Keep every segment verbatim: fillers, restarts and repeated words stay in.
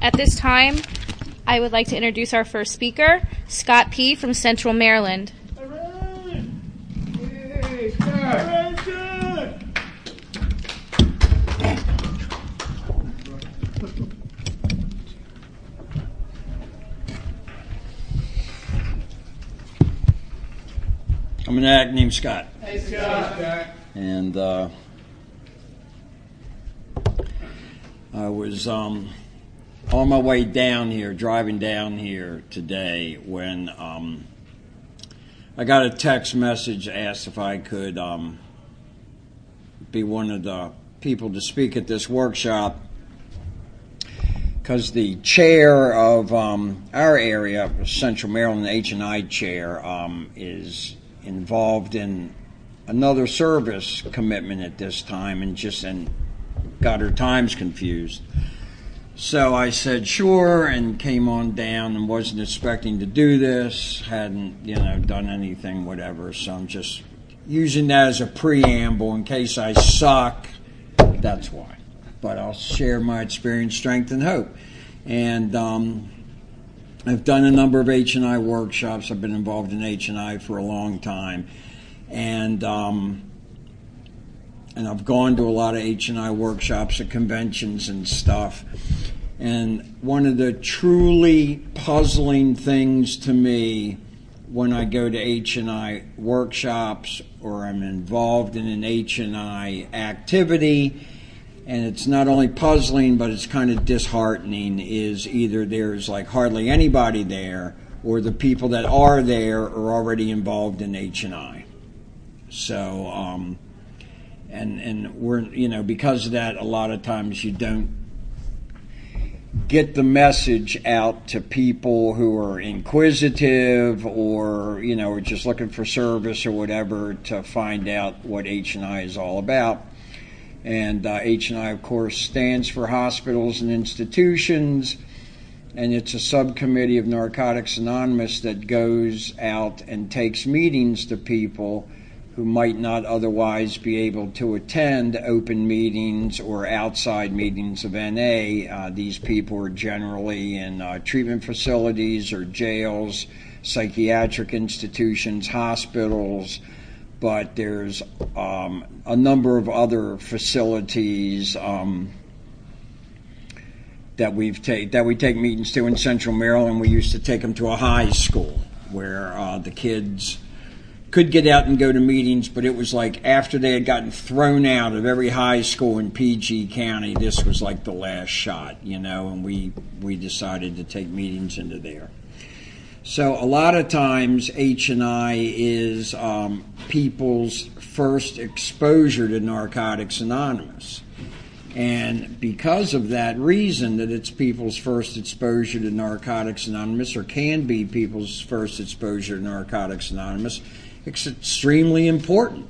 At this time, I would like to introduce our first speaker, Scott P. from Central Maryland. All right. Hey, Scott. All right, Scott. I'm an addict named Scott. Hey, Scott. And uh, I was um, on my way down here, driving down here today, when um, I got a text message asked if I could um, be one of the people to speak at this workshop, because the chair of um, our area, Central Maryland H and I chair, um, is involved in another service commitment at this time, and just and got her times confused. So I said sure, and came on down, and wasn't expecting to do this, hadn't you know done anything, whatever. So I'm just using that as a preamble in case I suck. That's why. But I'll share my experience, strength, and hope. And um, I've done a number of H and I workshops. I've been involved in H and I for a long time. And um, and I've gone to a lot of H and I workshops at conventions and stuff. And one of the truly puzzling things to me when I go to H and I workshops, or I'm involved in an H and I activity, and it's not only puzzling, but it's kind of disheartening, is either there's like hardly anybody there, or the people that are there are already involved in H and I. So, um, and and we're, you know, because of that, a lot of times you don't get the message out to people who are inquisitive, or, you know, are just looking for service or whatever, to find out what H and I is all about. And uh, H and I, of course, stands for Hospitals and Institutions, and it's a subcommittee of Narcotics Anonymous that goes out and takes meetings to people who might not otherwise be able to attend open meetings or outside meetings of N A. Uh, these people are generally in uh, treatment facilities or jails, psychiatric institutions, hospitals, but there's um, a number of other facilities um, that we've take that we take meetings to in Central Maryland. We used to take them to a high school where uh, the kids could get out and go to meetings, but it was like after they had gotten thrown out of every high school in P G County, this was like the last shot, you know, and we we decided to take meetings into there. So a lot of times H and I is um, people's first exposure to Narcotics Anonymous. And because of that reason, that it's people's first exposure to Narcotics Anonymous, or can be people's first exposure to Narcotics Anonymous, it's extremely important.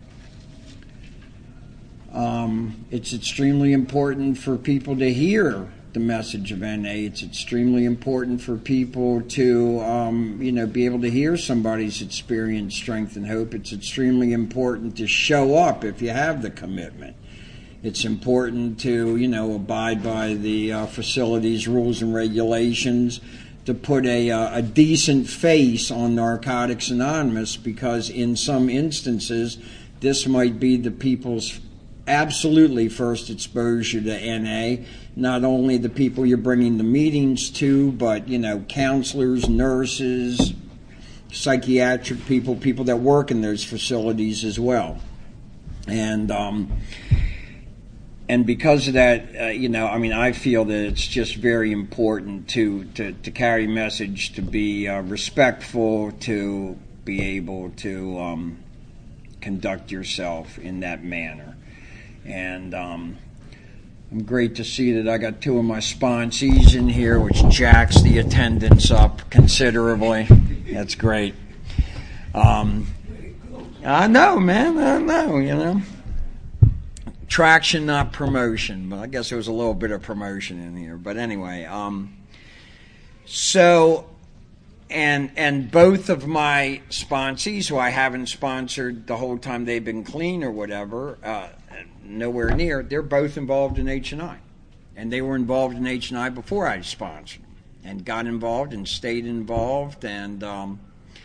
Um, it's extremely important for people to hear the message of N A. It's extremely important for people to, um, you know, be able to hear somebody's experience, strength, and hope. It's extremely important to show up if you have the commitment. It's important to, you know, abide by the uh, facility's rules and regulations, to put a, uh, a decent face on Narcotics Anonymous, because in some instances, this might be the people's absolutely first exposure to N A. Not only the people you're bringing the meetings to, but, you know, counselors, nurses, psychiatric people, people that work in those facilities as well. And um, and because of that, uh, you know, I mean, I feel that it's just very important to, to, to carry a message, to be uh, respectful, to be able to um, conduct yourself in that manner. And um, I'm great to see that I got two of my sponsees in here, which jacks the attendance up considerably. That's great. Um, I know, man. I know, you know. Traction, not promotion. But I guess there was a little bit of promotion in here. But anyway, um, so, and and both of my sponsees, who I haven't sponsored the whole time they've been clean or whatever, uh, nowhere near, they're both involved in H and I. And they were involved in H and I before I sponsored them, and got involved and stayed involved. And um,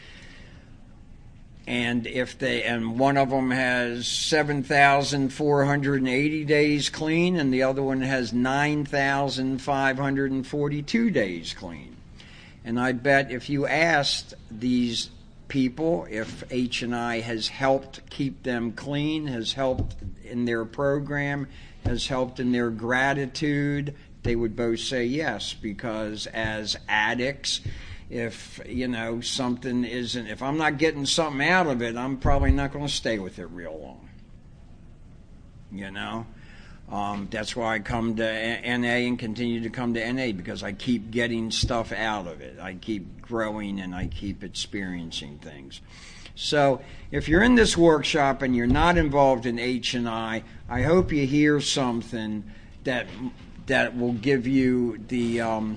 and if they and one of them has seven thousand four hundred eighty days clean, and the other one has nine thousand five hundred forty-two days clean. And I bet if you asked these people if H and I has helped keep them clean, has helped in their program, has helped in their gratitude, they would both say yes, because as addicts, if, you know, something isn't, if I'm not getting something out of it, I'm probably not going to stay with it real long. You know? Um, that's why I come to N A and continue to come to N A, because I keep getting stuff out of it. I keep growing and I keep experiencing things. So if you're in this workshop and you're not involved in H and I, I hope you hear something that that will give you the um,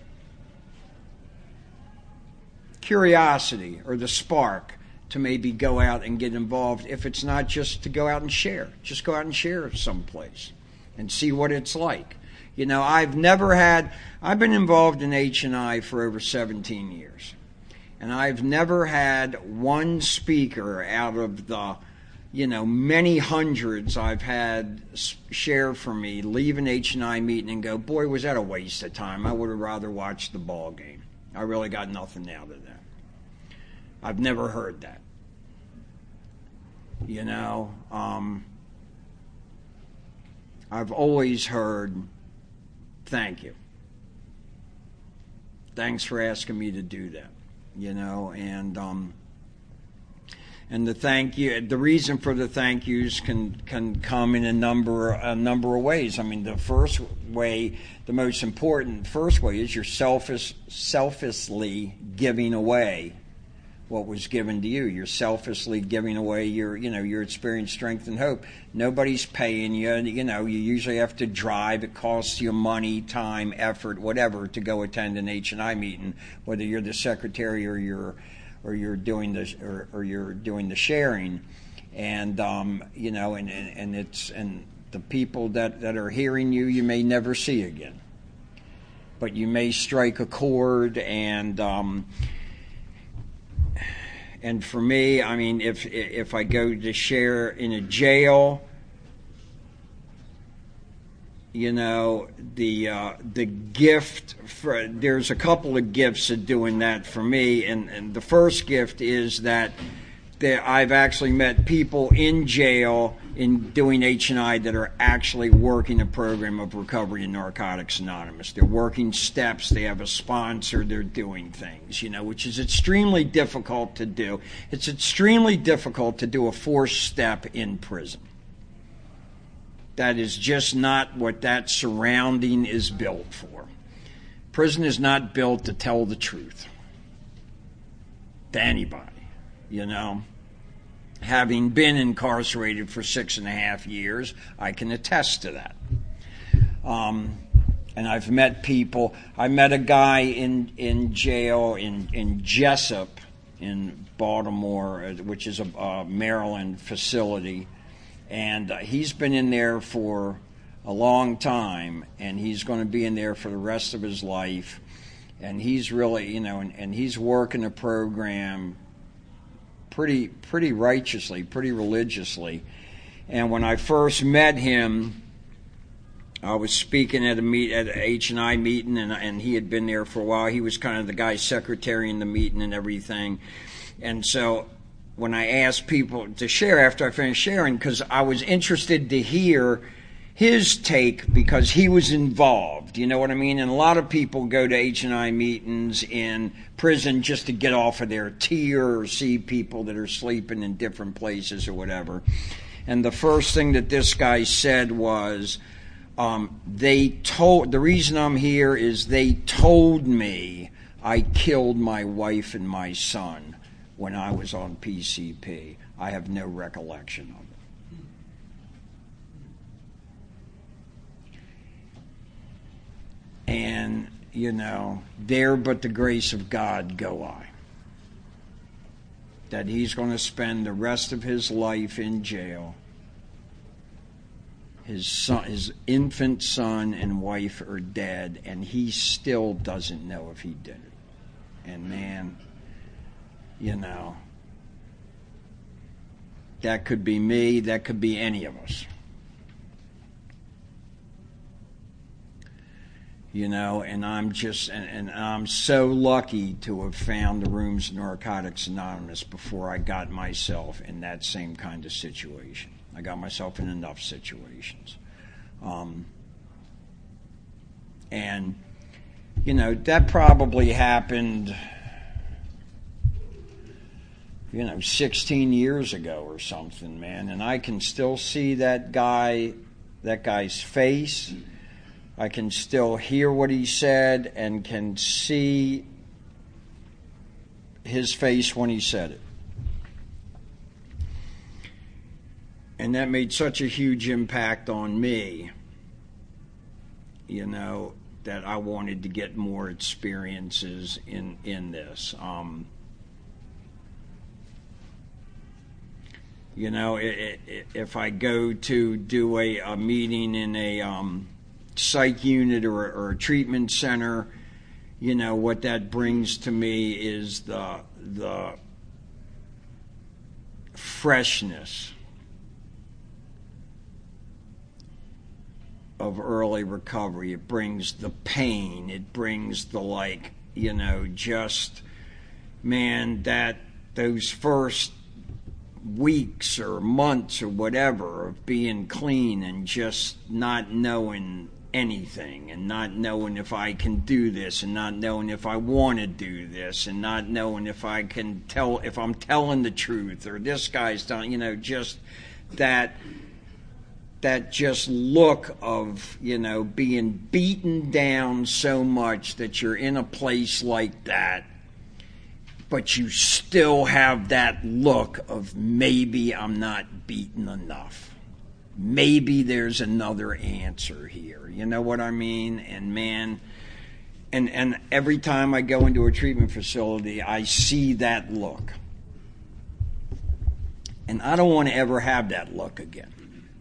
curiosity or the spark to maybe go out and get involved. If it's not just to go out and share, just go out and share someplace and see what it's like. You know, I've never had, I've been involved in H and I for over seventeen years. And I've never had one speaker out of the, you know, many hundreds I've had share for me, leave an H and I meeting and go, boy, was that a waste of time. I would have rather watched the ball game. I really got nothing out of that. I've never heard that. You know, um, I've always heard, thank you. Thanks for asking me to do that. You know, and um, and the thank you, the reason for the thank yous can can come in a number a number of ways. I mean, the first way, the most important first way, is you're selfish, selfishly giving away what was given to you. You're selfishly giving away your, you know, your experience, strength, and hope. Nobody's paying you. You know, you usually have to drive. It costs you money, time, effort, whatever, to go attend an H and I meeting, whether you're the secretary or you're or you're doing the or, or you're doing the sharing. And um, you know, and, and, and it's and the people that, that are hearing you, you may never see again. But you may strike a chord. And um And for me, I mean, if if I go to share in a jail, you know, the uh, the gift for there's a couple of gifts of doing that for me, and, and the first gift is that that I've actually met people in jail in doing H and I that are actually working a program of Recovery and Narcotics Anonymous. They're working steps. They have a sponsor. They're doing things, you know, which is extremely difficult to do. It's extremely difficult to do a forced step in prison. That is just not what that surrounding is built for. Prison is not built to tell the truth to anybody, you know. Having been incarcerated for six and a half years, I can attest to that. Um, and I've met people. I met a guy in, in jail in, in Jessup in Baltimore, which is a, a Maryland facility. And uh, he's been in there for a long time, and he's going to be in there for the rest of his life. And he's really, you know, and, and he's working a program pretty pretty righteously, pretty religiously. And when I first met him, I was speaking at a meet at an H and I meeting, and and he had been there for a while. He was kind of the guy secretary in the meeting and everything. And so when I asked people to share after I finished sharing, because I was interested to hear his take, because he was involved, you know what I mean? And a lot of people go to H and I meetings in prison just to get off of their tier or see people that are sleeping in different places or whatever. And the first thing that this guy said was, um, they told, the reason I'm here is they told me I killed my wife and my son when I was on P C P. I have no recollection of it. And, you know, there but the grace of God go I. That he's going to spend the rest of his life in jail. His son, his infant son and wife are dead, and he still doesn't know if he did it. And man, you know, that could be me, that could be any of us. You know, and I'm just, and, and I'm so lucky to have found the rooms of Narcotics Anonymous before I got myself in that same kind of situation. I got myself in enough situations. Um, and, you know, that probably happened, you know, sixteen years ago or something, man. And I can still see that guy, that guy's face. I can still hear what he said and can see his face when he said it. And that made such a huge impact on me, you know, that I wanted to get more experiences in, in this. Um, you know, it, it, if I go to do a, a meeting in a... Um, psych unit or, or a treatment center, you know, what that brings to me is the the freshness of early recovery. It brings the pain. It brings the, like, you know, just, man, that those first weeks or months or whatever of being clean and just not knowing anything and not knowing if I can do this and not knowing if I want to do this and not knowing if I can tell, if I'm telling the truth or this guy's telling, you know, just that, that just look of, you know, being beaten down so much that you're in a place like that, but you still have that look of maybe I'm not beaten enough. Maybe there's another answer here. You know what I mean? And man, and and every time I go into a treatment facility, I see that look. And I don't want to ever have that look again.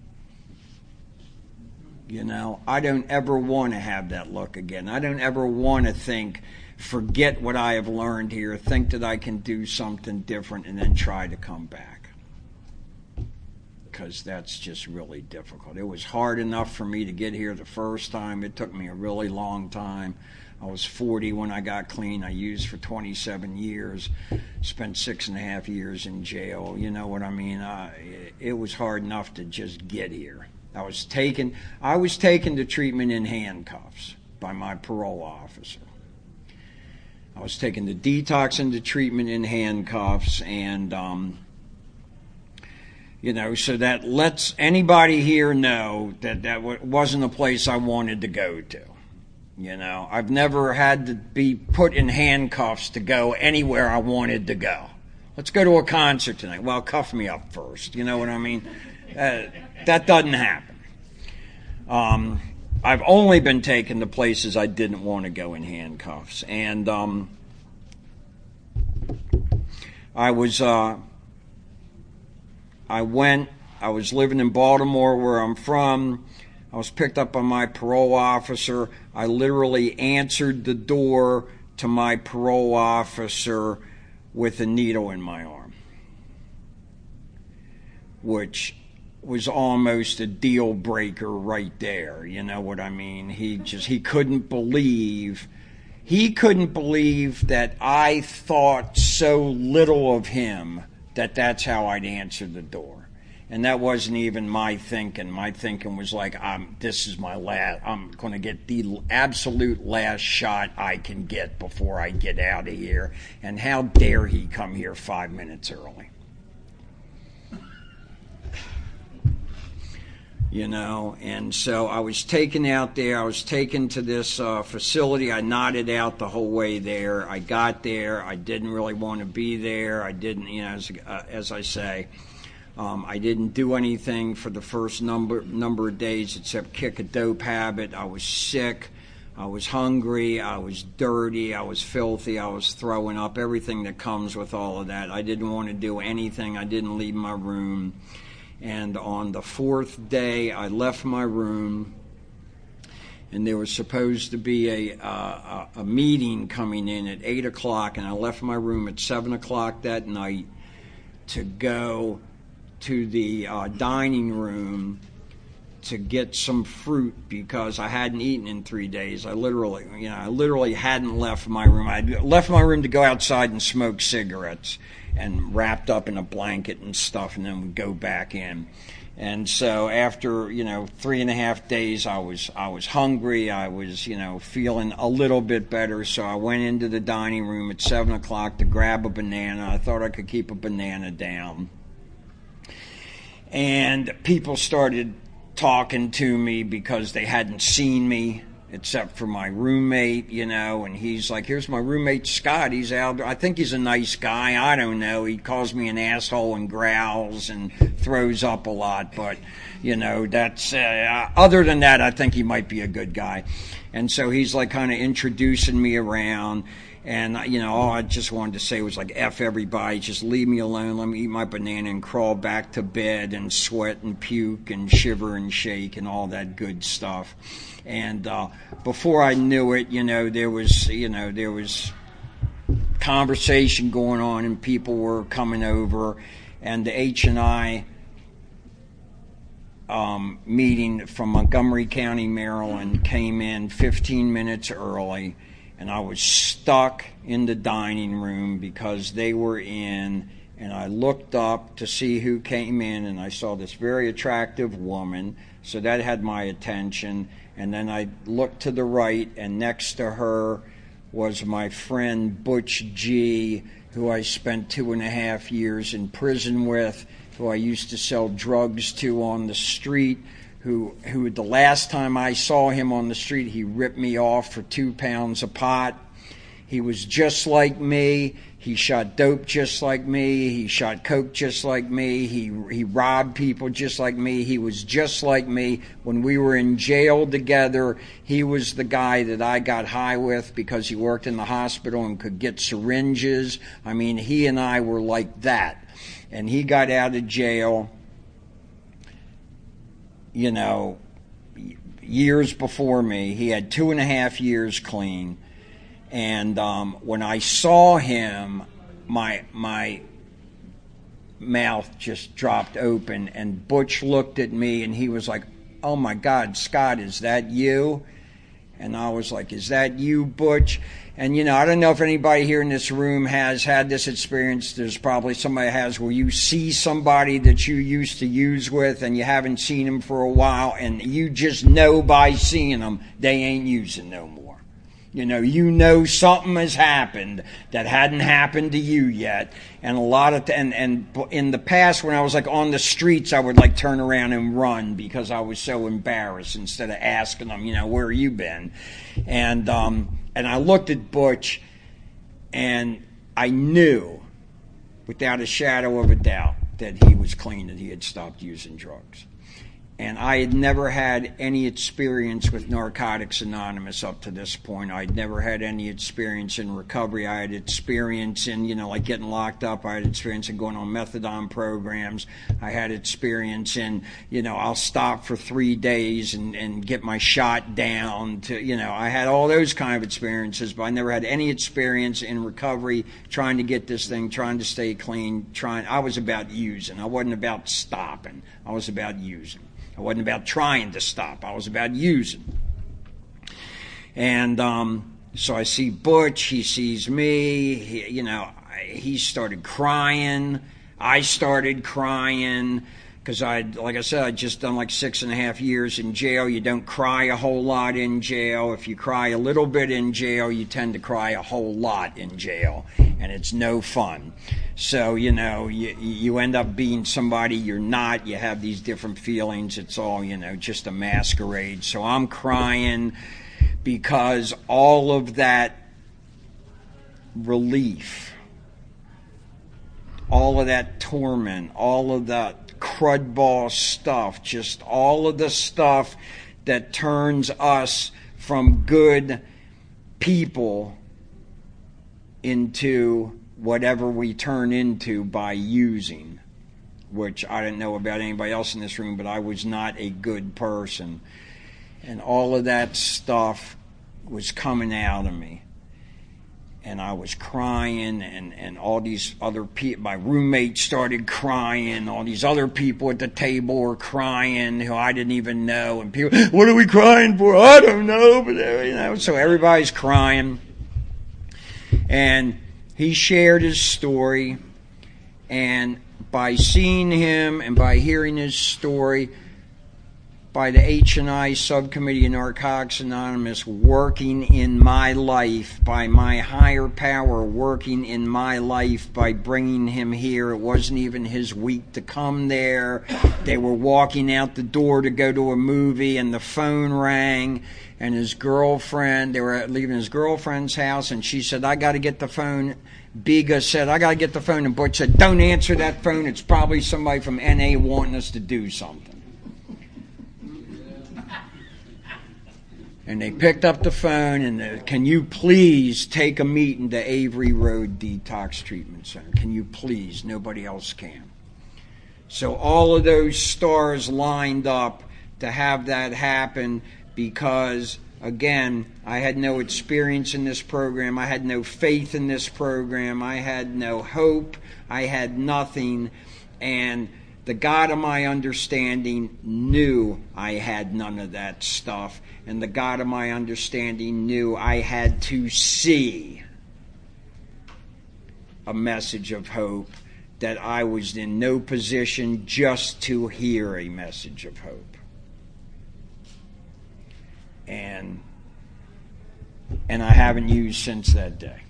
You know, I don't ever want to have that look again. I don't ever want to think, forget what I have learned here, think that I can do something different, and then try to come back. Because that's just really difficult. It was hard enough for me to get here the first time. It took me a really long time. I was forty when I got clean. I used for twenty-seven years, spent six and a half years in jail. You know what I mean? Uh, it was hard enough to just get here. I was taken, I was taken to treatment in handcuffs by my parole officer. I was taken to detox into treatment in handcuffs, and um, you know, so that lets anybody here know that that w- wasn't a place I wanted to go to. You know, I've never had to be put in handcuffs to go anywhere I wanted to go. Let's go to a concert tonight. Well, cuff me up first. You know what I mean? Uh, that doesn't happen. Um, I've only been taken to places I didn't want to go in handcuffs. And um, I was... Uh, I went, I was living in Baltimore where I'm from. I was picked up by my parole officer. I literally answered the door to my parole officer with a needle in my arm, which was almost a deal breaker right there. You know what I mean? He just, he couldn't believe, he couldn't believe that I thought so little of him that that's how I'd answer the door. And that wasn't even my thinking. My thinking was like, I'm, this is my last, I'm going to get the absolute last shot I can get before I get out of here. And how dare he come here five minutes early? You know, and so I was taken out there. I was taken to this uh, facility. I nodded out the whole way there. I got there. I didn't really want to be there. I didn't, you know, as, uh, as I say, um, I didn't do anything for the first number number of days except kick a dope habit. I was sick. I was hungry. I was dirty. I was filthy. I was throwing up, everything that comes with all of that. I didn't want to do anything. I didn't leave my room. And on the fourth day, I left my room, and there was supposed to be a, uh, a meeting coming in at eight o'clock, and I left my room at seven o'clock that night to go to the uh, dining room to get some fruit because I hadn't eaten in three days. I literally, you know, I literally hadn't left my room. I left my room to go outside and smoke cigarettes and wrapped up in a blanket and stuff, and then would go back in. And so after, you know, three and a half days, I was I was hungry. I was, you know, feeling a little bit better. So I went into the dining room at seven o'clock to grab a banana. I thought I could keep a banana down. And people started talking to me because they hadn't seen me except for my roommate, you know, and he's like, here's my roommate Scott, he's out, I think he's a nice guy, I don't know, he calls me an asshole and growls and throws up a lot, but, you know, that's, uh, other than that, I think he might be a good guy. And so he's like kind of introducing me around, and, you know, all I just wanted to say was like, F everybody, just leave me alone, let me eat my banana and crawl back to bed and sweat and puke and shiver and shake and all that good stuff. And uh, before I knew it, you know, there was, you know, there was conversation going on and people were coming over, and the H and I um, meeting from Montgomery County, Maryland came in fifteen minutes early. And I was stuck in the dining room because they were in, and I looked up to see who came in, and I saw this very attractive woman, so that had my attention. And then I looked to the right, and next to her was my friend Butch G, who I spent two and a half years in prison with, who I used to sell drugs to on the street, who who the last time I saw him on the street, he ripped me off for two pounds a pot. He was just like me. He shot dope just like me. He shot coke just like me. He he robbed people just like me. He was just like me. When we were in jail together, he was the guy that I got high with because he worked in the hospital and could get syringes. I mean, he and I were like that. And he got out of jail, you know, years before me. He had two and a half years clean. And um, when I saw him, my my mouth just dropped open. And Butch looked at me and he was like, oh my God, Scott, is that you? And I was like, is that you, Butch? And, you know, I don't know if anybody here in this room has had this experience. There's probably somebody has where you see somebody that you used to use with and you haven't seen them for a while, and you just know by seeing them they ain't using no more. You know, you know something has happened that hadn't happened to you yet. And a lot of, th- and, and in the past when I was like on the streets, I would like turn around and run because I was so embarrassed instead of asking them, you know, where have you been? And, um, and I looked at Butch and I knew without a shadow of a doubt that he was clean, that he had stopped using drugs. And I had never had any experience with Narcotics Anonymous up to this point. I'd never had any experience in recovery. I had experience in, you know, like getting locked up. I had experience in going on methadone programs. I had experience in, you know, I'll stop for three days and, and get my shot down to, you know, I had all those kind of experiences, but I never had any experience in recovery, trying to get this thing, trying to stay clean, trying, I was about using. I wasn't about stopping. I was about using. I wasn't about trying to stop. I was about using. And um, so I see Butch. He sees me. He, you know, he started crying. I started crying because I, like I said, I'd just done like six and a half years in jail. You don't cry a whole lot in jail. If you cry a little bit in jail, you tend to cry a whole lot in jail, and it's no fun. So, you know, you, you end up being somebody you're not. You have these different feelings. It's all, you know, just a masquerade. So I'm crying because all of that relief, all of that torment, all of that crudball stuff, just all of the stuff that turns us from good people into whatever we turn into by using. which I didn't know about anybody else in this room, but I was not a good person. And all of that stuff was coming out of me. And I was crying, and, and all these other people, my roommate started crying, all these other people at the table were crying who I didn't even know, and people, what are we crying for? I don't know, but you know, so everybody's crying. And he shared his story, and by seeing him and by hearing his story, by the H and I Subcommittee of Narcotics Anonymous working in my life, by my higher power working in my life, by bringing him here. It wasn't even his week to come there. They were walking out the door to go to a movie, and the phone rang, and his girlfriend, they were leaving his girlfriend's house, and she said, I got to get the phone. Biga said, I got to get the phone, and Butch said, don't answer that phone. It's probably somebody from N A wanting us to do something. And they picked up the phone and, uh, can you please take a meeting to Avery Road Detox Treatment Center? Can you please? Nobody else can. So all of those stars lined up to have that happen because, again, I had no experience in this program. I had no faith in this program. I had no hope. I had nothing. And the God of my understanding knew I had none of that stuff. And the God of my understanding knew I had to see a message of hope, that I was in no position just to hear a message of hope. And, and I haven't used since that day.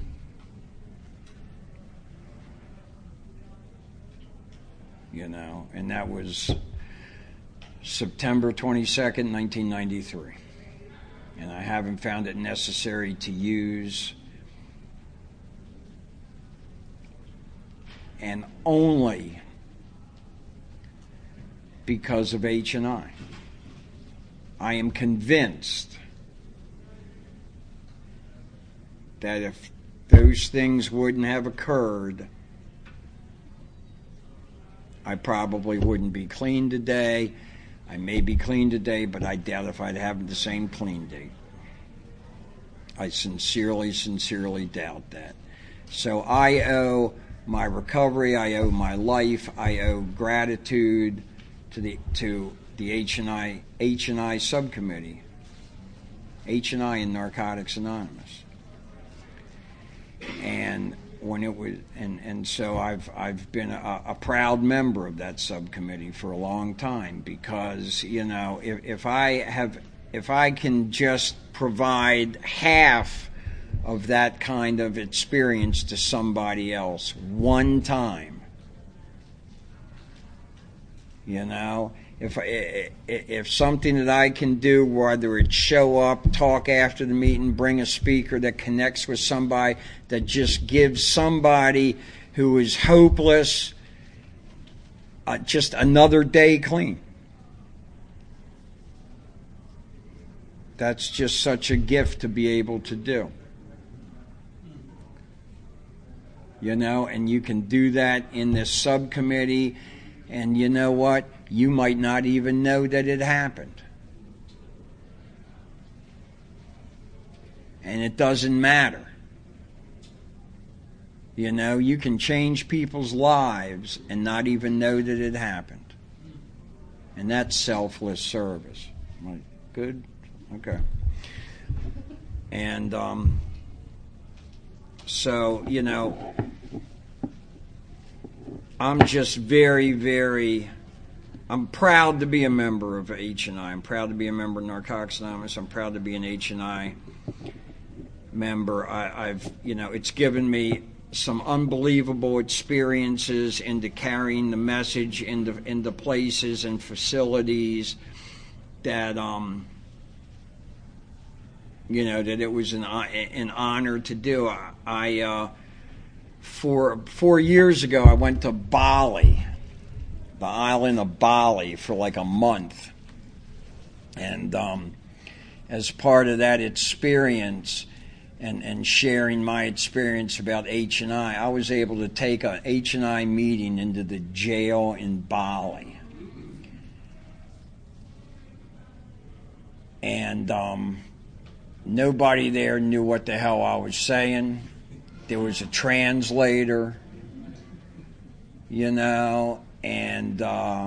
You know, and that was September twenty-second, nineteen ninety-three. And I haven't found it necessary to use. And only because of H and I. I am convinced that if those things wouldn't have occurred, I probably wouldn't be clean today. I may be clean today, but I doubt if I'd have the same clean date. I sincerely, sincerely doubt that. So I owe my recovery, I owe my life, I owe gratitude to the to the H and I H and I subcommittee, H and I in Narcotics Anonymous. And when it was, and, and so I've I've been a, a proud member of that subcommittee for a long time, because, you know, if, if I have if I can just provide half of that kind of experience to somebody else one time, you know, if if something that I can do, whether it's show up, talk after the meeting, bring a speaker that connects with somebody, that just gives somebody who is hopeless uh, just another day clean. That's just such a gift to be able to do. You know, and you can do that in this subcommittee, and you know what? You might not even know that it happened. And it doesn't matter. You know, you can change people's lives and not even know that it happened. And that's selfless service. Right. Good? Okay. And um, so, you know, I'm just very, very... I'm proud to be a member of H and I. I'm proud to be a member of Narcotics Anonymous. I'm proud to be an H and I member. I, I've, you know, it's given me some unbelievable experiences into carrying the message into into places and facilities that, um, you know, that it was an an honor to do. I, I uh, for four years ago, I went to Bali. The island of Bali, for like a month. And um, as part of that experience, and, and sharing my experience about H and I, I was able to take an H and I meeting into the jail in Bali. And um, nobody there knew what the hell I was saying. There was a translator, you know, and uh,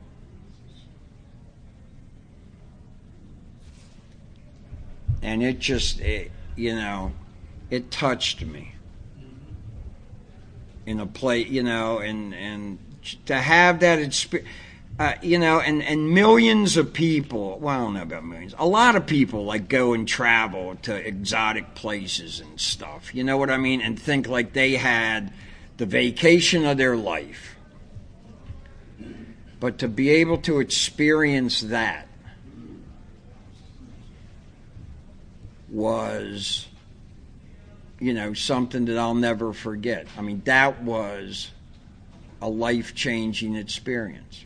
and it just, it, you know, it touched me in a place, you know, and, and to have that experience. Uh, you know, and, and millions of people, well, I don't know about millions, a lot of people like go and travel to exotic places and stuff, you know what I mean, and think like they had the vacation of their life. But to be able to experience that was, you know, something that I'll never forget. I mean, that was a life-changing experience.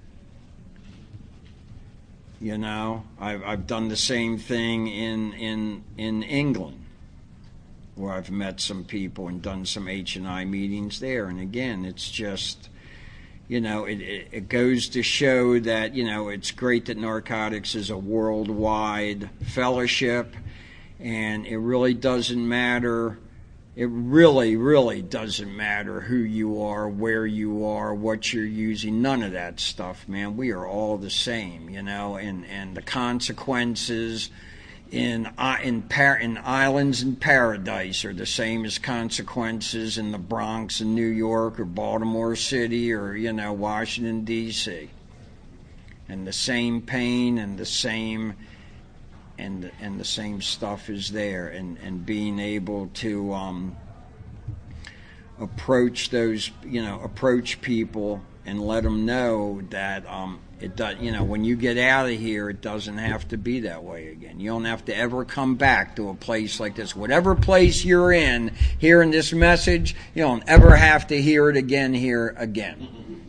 You know, I've I've done the same thing in in in England, where I've met some people and done some H and I meetings there. And again, it's just, you know, it, it it goes to show that, you know, it's great that narcotics is a worldwide fellowship, and it really doesn't matter. It really, really doesn't matter who you are, where you are, what you're using. None of that stuff, man. We are all the same, you know, and, and the consequences in in, par- in islands in paradise are the same as consequences in the Bronx in New York or Baltimore City or, you know, Washington, D C And the same pain and the same... And and the same stuff is there, and, and being able to um, approach those, you know, approach people and let them know that um, it does, you know, when you get out of here, it doesn't have to be that way again. You don't have to ever come back to a place like this. Whatever place you're in, hearing this message, you don't ever have to hear it again here again.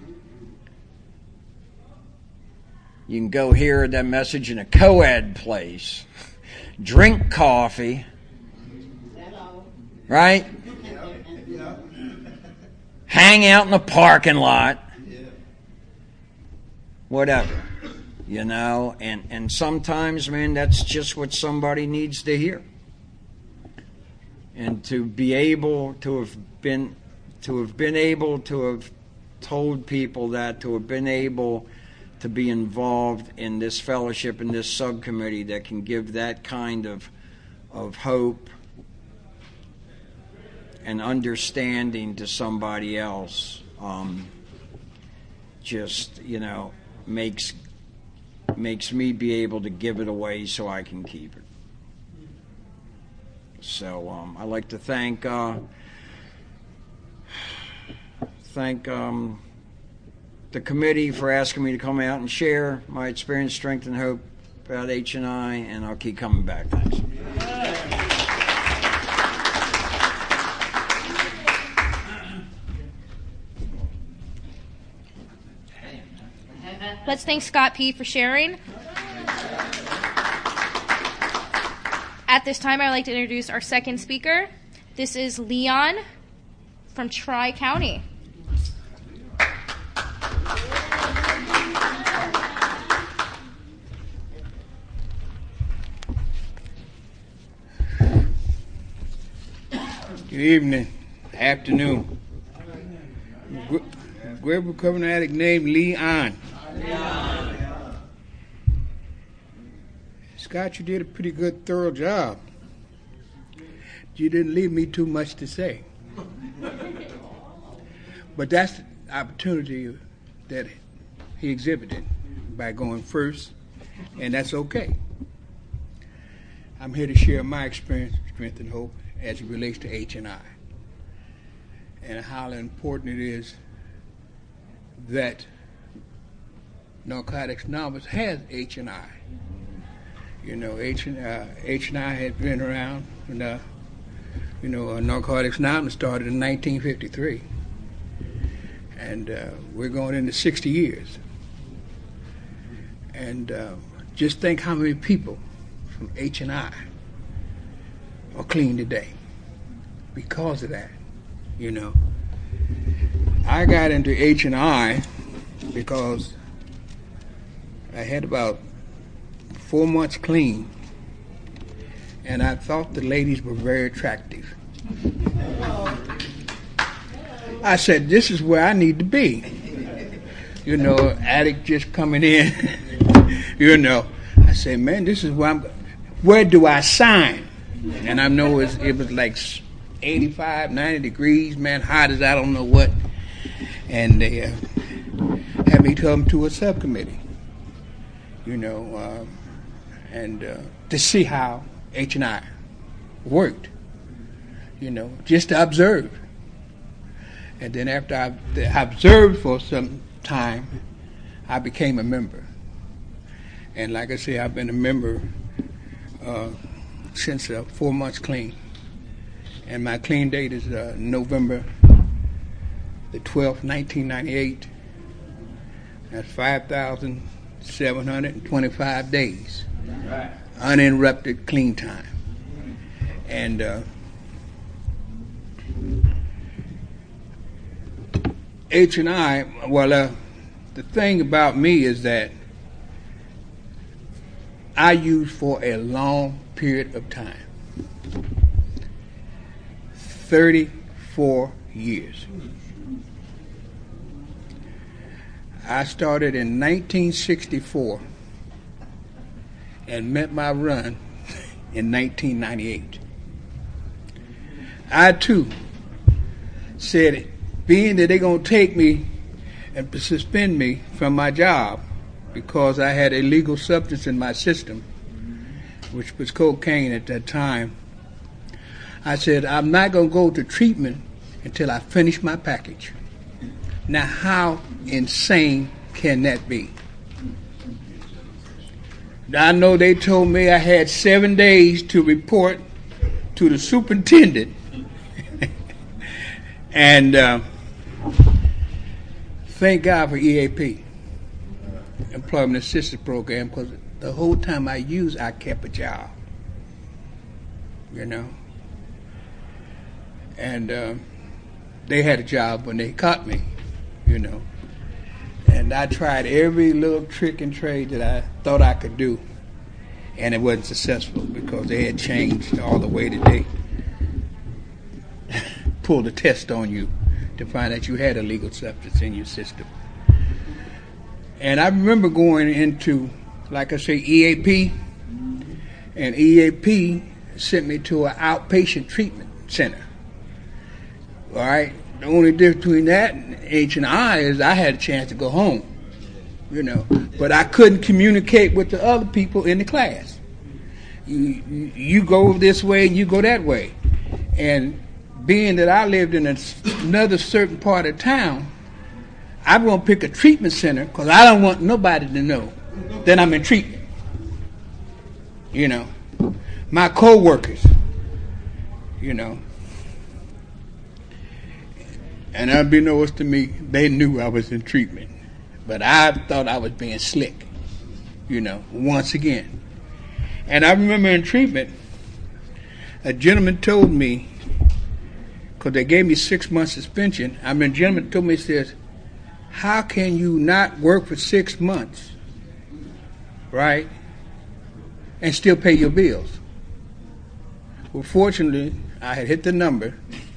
You can go hear that message in a co-ed place, drink coffee, right? Hang out in the parking lot, whatever, you know. And, and sometimes, man, that's just what somebody needs to hear. And to be able to have been, to have been able to have told people that, to have been able to be involved in this fellowship, in this subcommittee that can give that kind of of hope and understanding to somebody else, um, just, you know, makes makes me be able to give it away so I can keep it. So um, I'd like to thank uh, thank. Um, the committee for asking me to come out and share my experience, strength, and hope about H and I, and I'll keep coming back. Thanks. Let's thank Scott P. for sharing. At this time, I'd like to introduce our second speaker. This is Leon from Tri-County. Good evening, afternoon. Great recovering addict named Leon. Leon. Scott, you did a pretty good, thorough job. You didn't leave me too much to say. But that's the opportunity that he exhibited by going first, and that's okay. I'm here to share my experience, strength, and hope as it relates to H and I, and how important it is that Narcotics Anonymous has H and I. You know, H and, uh, H and I has been around, and uh, you know, uh, Narcotics Anonymous started in nineteen fifty-three, and uh, we're going into sixty years. And uh, just think how many people from H and I or clean today because of that, you know. I got into H and I because I had about four months clean, and I thought the ladies were very attractive. I said, this is where I need to be. You know, addict just coming in. You know, I said, man, this is where I'm, where do I sign? And I know it was, it was like eighty-five, ninety degrees, man, hot as I don't know what. And they uh, had me come to a subcommittee, you know, uh, and uh, to see how H and I worked, you know, just to observe. And then after I observed for some time, I became a member. And like I say, I've been a member uh, since uh, four months clean. And my clean date is uh, November the twelfth, nineteen ninety-eight. That's five thousand seven hundred twenty-five days. Right. Uninterrupted clean time. And uh, H and I, well, uh, the thing about me is that I use for a long period of time. thirty-four years. I started in nineteen sixty-four and met my run in nineteen ninety-eight. I, too, said, being that they're going to take me and suspend me from my job because I had illegal substance in my system, which was cocaine at that time, I said, I'm not going to go to treatment until I finish my package. Now, how insane can that be? I know they told me I had seven days to report to the superintendent. And uh, thank God for E A P, Employment Assistance Program, because the whole time I used, I kept a job. You know? And uh, they had a job when they caught me, you know. And I tried every little trick and trade that I thought I could do, and it wasn't successful because they had changed all the way that they pulled a test on you to find that you had illegal substance in your system. And I remember going into, like I say, E A P, and E A P sent me to an outpatient treatment center. All right? The only difference between that and H and I is I had a chance to go home, you know. But I couldn't communicate with the other people in the class. You, you, you go this way and you go that way. And being that I lived in a, another certain part of town, I'm going to pick a treatment center because I don't want nobody to know that I'm in treatment. You know. My co-workers, you know. And unbeknownst to me, they knew I was in treatment. But I thought I was being slick, you know, once again. And I remember in treatment, a gentleman told me, because they gave me six months suspension, I mean, a gentleman told me, he says, how can you not work for six months, right, and still pay your bills? Well, fortunately, I had hit the number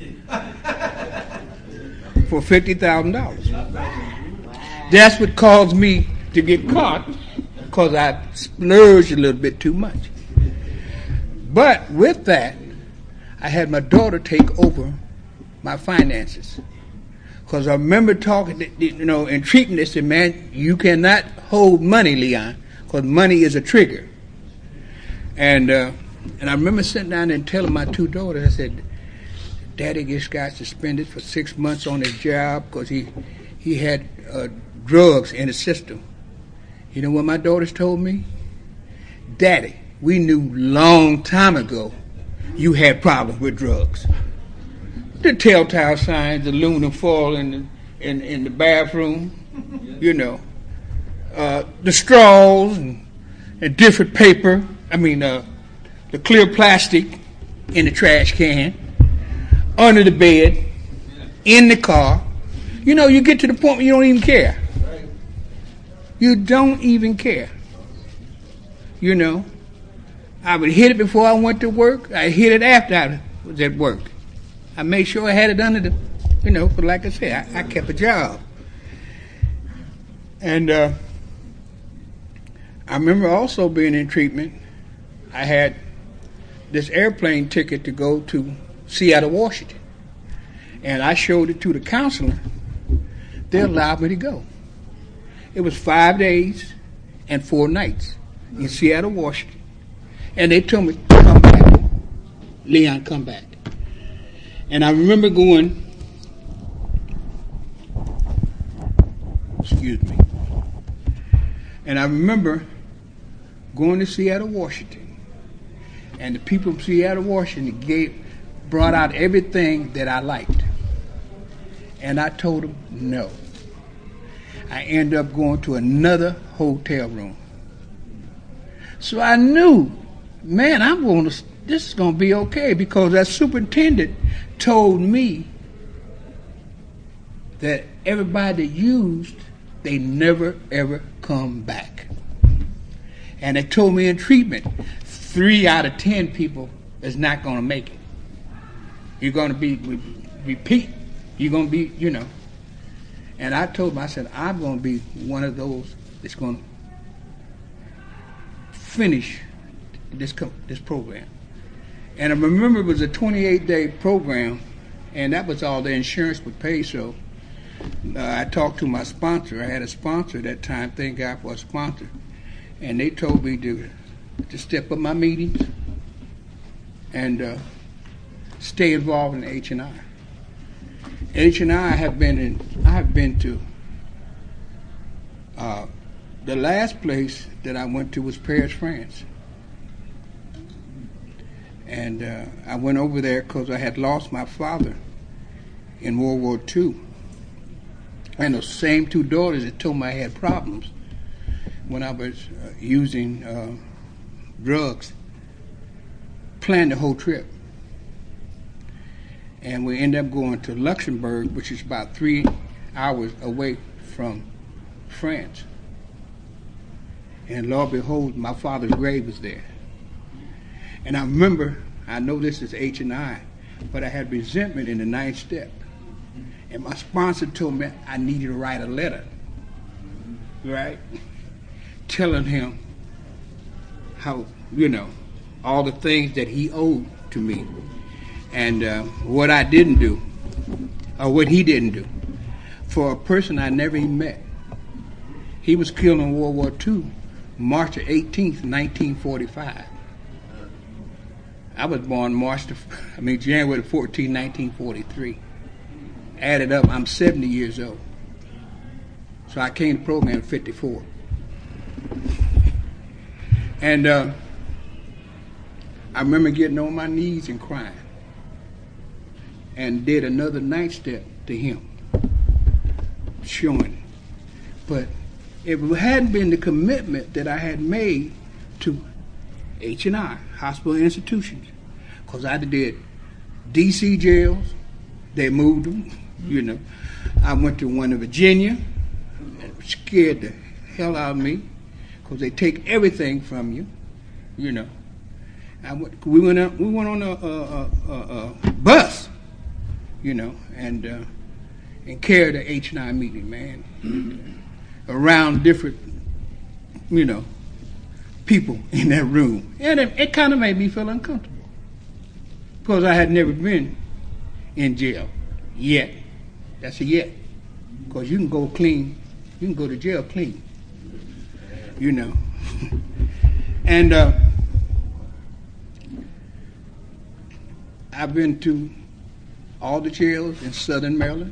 for fifty thousand dollars. That's what caused me to get caught, because I splurged a little bit too much. But with that, I had my daughter take over my finances. Because I remember talking, to, you know, in treatment, they said, man, you cannot hold money, Leon, because money is a trigger. And uh, and I remember sitting down and telling my two daughters, I said, Daddy just got suspended for six months on his job because he, he had uh, drugs in his system. You know what my daughters told me? Daddy, we knew long time ago you had problems with drugs. The telltale signs, aluminum foil in the, in, in the bathroom, you know, uh, the straws and, and different paper, I mean, uh, the clear plastic, in the trash can, under the bed, in the car. You know, you get to the point where you don't even care. You don't even care. You know, I would hit it before I went to work. I hit it after I was at work. I made sure I had it under the, you know, but like I said, I, I kept a job. And uh, I remember also being in treatment. I had this airplane ticket to go to Seattle, Washington. And I showed it to the counselor. They allowed me to go. It was five days and four nights in Seattle, Washington. And they told me, come back. Leon, come back. And I remember going, excuse me. And I remember going to Seattle, Washington. And the people of Seattle, Washington gave, brought out everything that I liked. And I told them no. I ended up going to another hotel room. So I knew, man, I'm going to, this is going to be okay, because that superintendent told me that everybody that used, they never ever come back. And they told me in treatment, three out of ten people is not going to make it. You're going to be, repeat, you're going to be, you know. And I told him, I said, I'm going to be one of those that's going to finish this this program. And I remember it was a twenty-eight day program, and that was all the insurance would pay. So uh, I talked to my sponsor. I had a sponsor at that time. Thank God for a sponsor. And they told me to to step up my meetings and uh, stay involved in H and I. H and I have been in. I have been to. Uh, the last place that I went to was Paris, France, and uh, I went over there because I had lost my father in World War Two, and those same two daughters that told me I had problems when I was uh, using uh, drugs, planned the whole trip. And we ended up going to Luxembourg, which is about three hours away from France. And lo and behold, my father's grave was there. And I remember, I know this is H and I, but I had resentment in the ninth step. And my sponsor told me I needed to write a letter, right? Telling him how, you know, all the things that he owed to me. And uh, what I didn't do, or what he didn't do, for a person I never even met. He was killed in World War Two, March eighteenth, nineteen forty-five. I was born March, the, I mean January fourteenth, nineteen forty-three. Added up, I'm seventy years old. So I came to the program at fifty-four. And uh, I remember getting on my knees and crying. And did another night step to him, showing. But it hadn't been the commitment that I had made to H and I, hospital institutions, because I did D C jails, they moved them, you know. I went to one in Virginia, and it scared the hell out of me, because they take everything from you, you know. I went, we went on, we went on a, a, a, a bus, you know, and uh, and carried the H and I meeting, man, and, uh, around different, you know, people in that room. And it, it kind of made me feel uncomfortable because I had never been in jail yet. That's a yet. Because you can go clean, you can go to jail clean, you know. And uh, I've been to all the jails in Southern Maryland.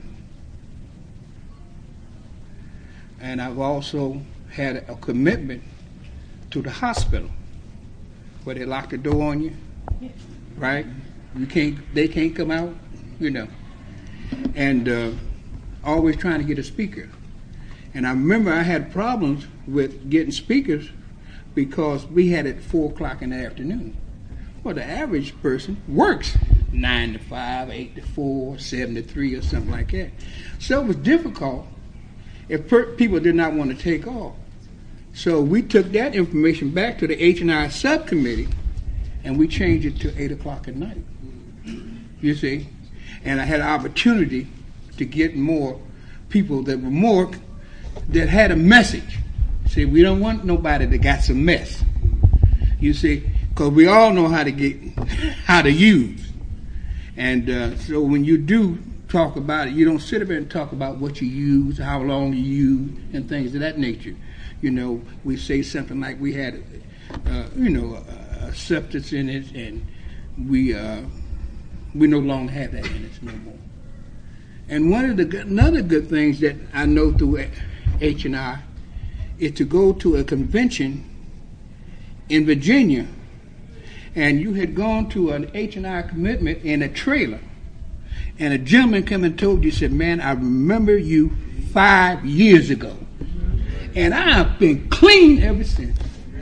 And I've also had a commitment to the hospital where they lock the door on you, right? You can't, they can't come out, you know. And uh, always trying to get a speaker. And I remember I had problems with getting speakers because we had it at four o'clock in the afternoon. well, the average person works nine to five, eight to four, seven to three, or something like that. So it was difficult if per- people did not want to take off. So we took that information back to the H and I subcommittee, and we changed it to eight o'clock at night. You see? And I had an opportunity to get more people that were more, that had a message. See, we don't want nobody that got some mess. You see? Because we all know how to get, how to use. And uh, so when you do talk about it, you don't sit up there and talk about what you use, how long you use, and things of that nature. You know, we say something like we had, uh, you know, a, a substance in it, and we uh, we no longer have that in it no more. And one of the good, another good things that I know through H and I is to go to a convention in Virginia, and you had gone to an H and I commitment in a trailer, and a gentleman came and told you, said, man, I remember you five years ago, and I've been clean ever since.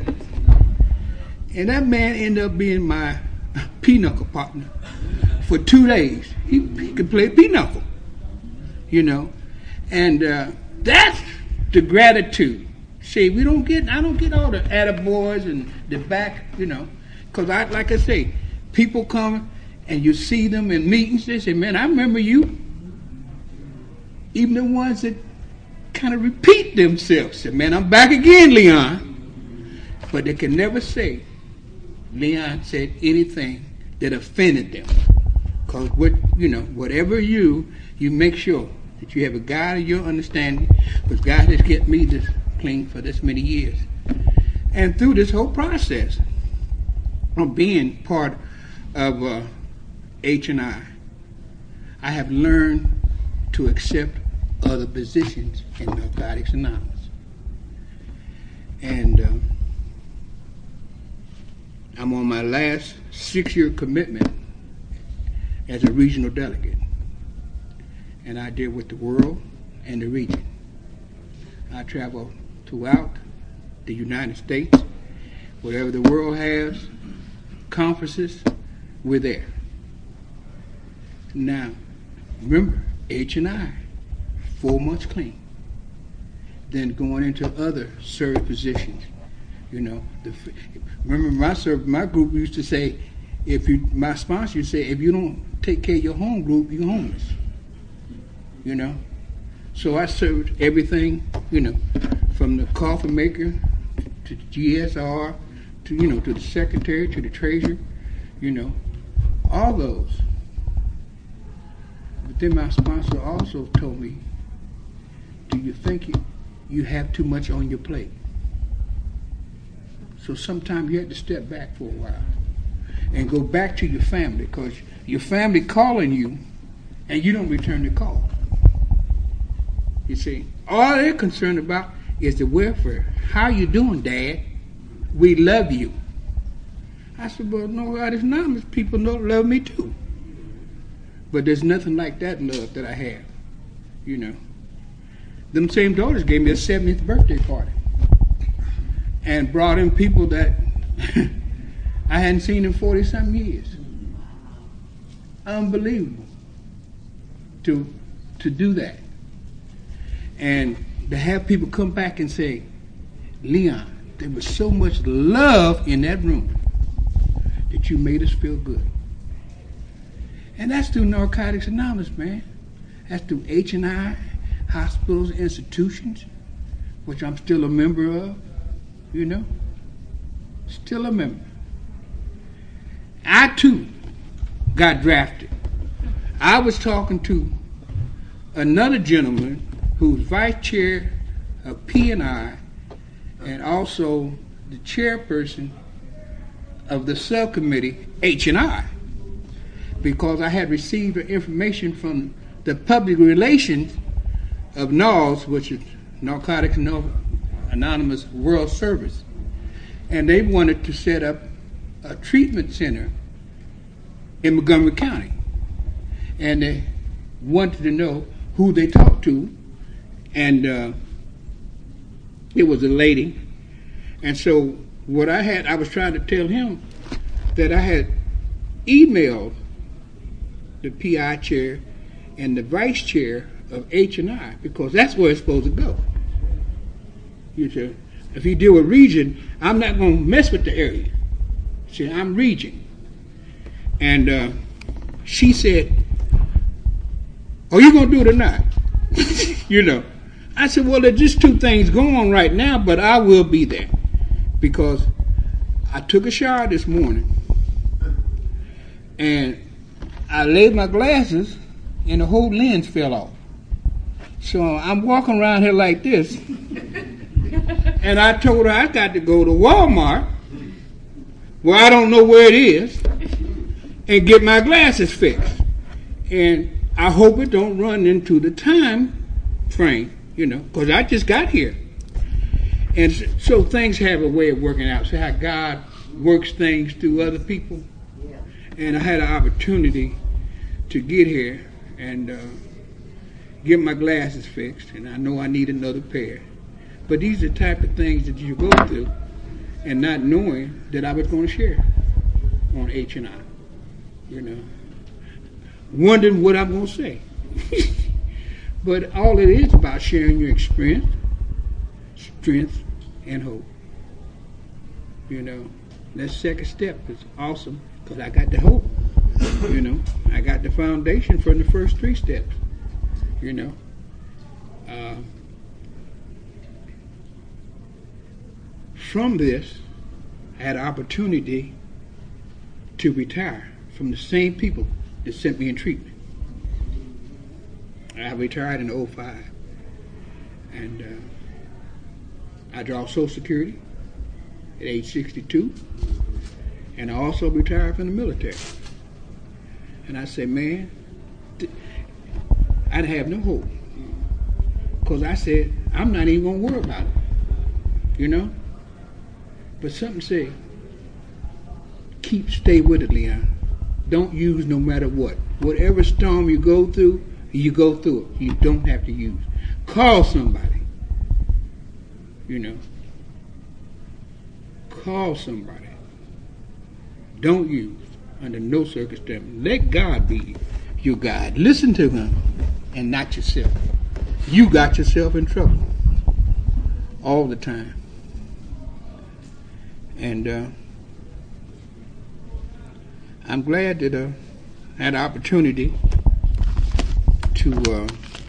And that man ended up being my pinochle partner for two days. He, he could play pinochle, you know, and uh, that's the gratitude. See, we don't get, I don't get all the attaboys and the back, you know, because I, like I say, people come and you see them in meetings, they say, man, I remember you. Even the ones that kind of repeat themselves, say, man, I'm back again, Leon. But they can never say Leon said anything that offended them. Because what, you know, whatever you, you make sure that you have a God of your understanding, because God has kept me this clean for this many years. And through this whole process of being part of uh, H and I, I have learned to accept other positions in Narcotics Anonymous. And uh, I'm on my last six-year commitment as a regional delegate. And I deal with the world and the region. I travel throughout the United States. Whatever the world has, conferences, we're there. Now, remember, H and I, four months clean. Then going into other service positions. You know, the, remember my serv- my group used to say, if you, my sponsor used to say, if you don't take care of your home group, you're homeless. You know? So I served everything, you know, from the coffee maker to the G S R to, you know, to the secretary, to the treasurer, you know, all those. But then my sponsor also told me, do you think you, you have too much on your plate? So sometimes you have to step back for a while and go back to your family, because your family calling you and you don't return the call. You see, all they're concerned about is the welfare. How you doing, Dad? We love you. I said, well, no, Narcotics Anonymous people don't love me too. But there's nothing like that love that I have, you know. Them same daughters gave me a seventieth birthday party and brought in people that I hadn't seen in forty-something years. Unbelievable to to do that. And to have people come back and say, Leon, there was so much love in that room that you made us feel good. And that's through Narcotics Anonymous, man. That's through H and I, hospitals, institutions, which I'm still a member of, you know. Still a member. I, too, got drafted. I was talking to another gentleman who's vice chair of P and I and also the chairperson of the subcommittee H and I, because I had received information from the public relations of N A S, which is Narcotics Anonymous World Service, and they wanted to set up a treatment center in Montgomery County, and they wanted to know who they talked to, and uh, it was a lady. And so what I had, I was trying to tell him that I had emailed the P I chair and the vice chair of H and I, because that's where it's supposed to go. You see, if you deal with region, I'm not going to mess with the area. See, I'm region. And uh, she said, are you going to do it or not? You know. I said, well, there's just two things going on right now, but I will be there. Because I took a shower this morning, and I laid my glasses, and the whole lens fell off. So I'm walking around here like this, and I told her I got to go to Walmart, where I don't know where it is, and get my glasses fixed. And I hope it don't run into the time frame, you know, because I just got here. And so things have a way of working out. See how God works things through other people? Yeah. And I had an opportunity to get here and uh, get my glasses fixed, and I know I need another pair. But these are the type of things that you go through, and not knowing that I was going to share on H and I, you know, wondering what I'm going to say. But all it is about sharing your experience, strength, and hope. You know, that second step is awesome because I got the hope. You know, I got the foundation from the first three steps. You know, uh, from this, I had an opportunity to retire from the same people that sent me in treatment. I retired in oh five, and uh, I draw Social Security at age sixty-two, and I also retired from the military. And I said, man, th- I'd have no hope, because I said, I'm not even going to worry about it, you know? But something said, keep, stay with it, Leon. Don't use no matter what. Whatever storm you go through, you go through it. You don't have to use. Call somebody. You know. Call somebody. Don't use under no circumstance. Let God be your guide. Listen to him and not yourself. You got yourself in trouble all the time. And uh, I'm glad that uh, I had an opportunity to, uh,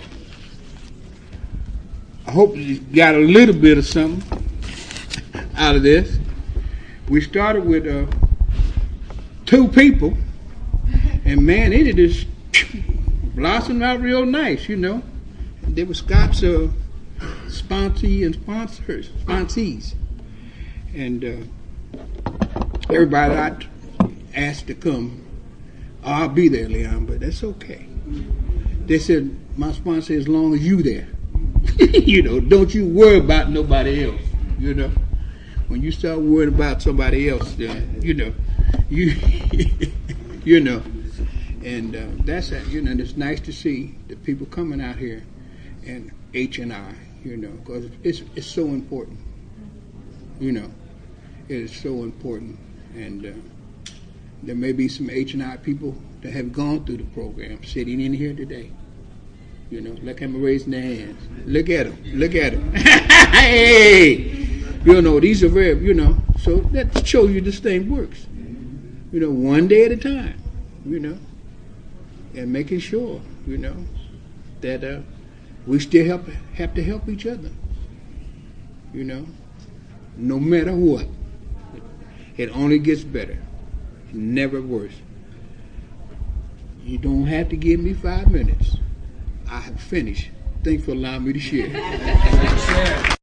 I hope you got a little bit of something out of this. We started with uh, two people, and man, it just blossomed out real nice, you know. They were Scott's uh, sponsee and sponsors, sponsees. And uh, everybody I asked to come, oh, I'll be there, Leon, but that's okay. They said, my sponsor, as long as you there. You know, don't you worry about nobody else, you know. When you start worrying about somebody else, then, you know, you, you know. And uh, that's, you know, it's nice to see the people coming out here and H and I, you know, because it's, it's so important, you know. It is so important. And uh, there may be some H and I people that have gone through the program sitting in here today. You know, look at them raising their hands. Look at them. Look at them. Hey! You know, these are very, you know, so that shows you this thing works. You know, one day at a time, you know, and making sure, you know, that uh, we still help, have to help each other. You know, no matter what. It only gets better, never worse. You don't have to give me five minutes. I have finished. Thanks for allowing me to share.